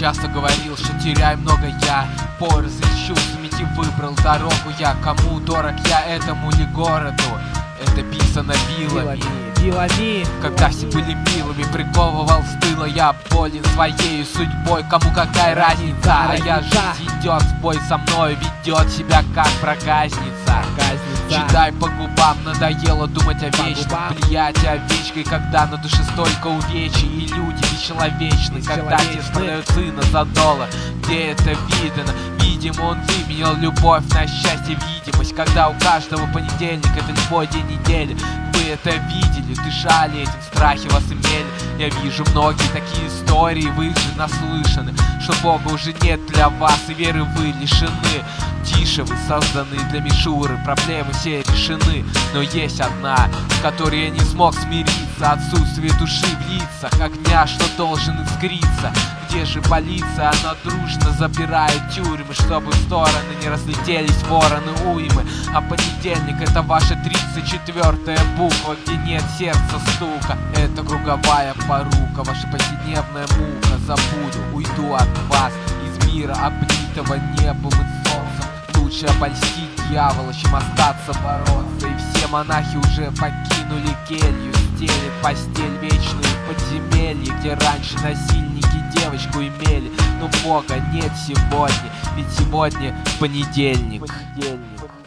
часто говорил, что теряю много я. Поезд из чувствами выбрал дорогу я. Кому дорог я, этому ли городу? Это писано вилами. Когда все были милыми, приковывал с тыла я болен своей судьбой. Кому какая разница? А я жизнь идет в бой со мной, ведет себя как проказница. Читай по губам, надоело думать о вечном. Влиять овечкой, когда на душе столько увечий. И люди бесчеловечны, когда те продают сына за доллар. Где это видно? Видимо, он выменял любовь на счастье, видимость. Когда у каждого понедельник, это любой день недели. Вы это видели, дышали этим, страхи вас имели. Я вижу многие такие истории, вы же наслышаны, что Бога уже нет для вас, и веры вы лишены. Тише, вы созданы для мишуры, проблемы все решены. Но есть одна, с которой я не смог смириться. Отсутствие души в лицах, огня, что должен искриться. Где же полиция? Она дружно забирает тюрьмы, чтобы в стороны не разлетелись вороны уймы. А понедельник — это ваша 34-я буква, где нет сердца стука. Это круговая порука, ваша повседневная мука. Забуду, уйду от вас из мира, облитого небом и солнцем. Лучше обольстить дьявола, чем остаться бороться. И все монахи уже покинули келью, стелят постель вечную в подземелье, где раньше насильники девочку имели. Но Бога нет сегодня, ведь сегодня понедельник.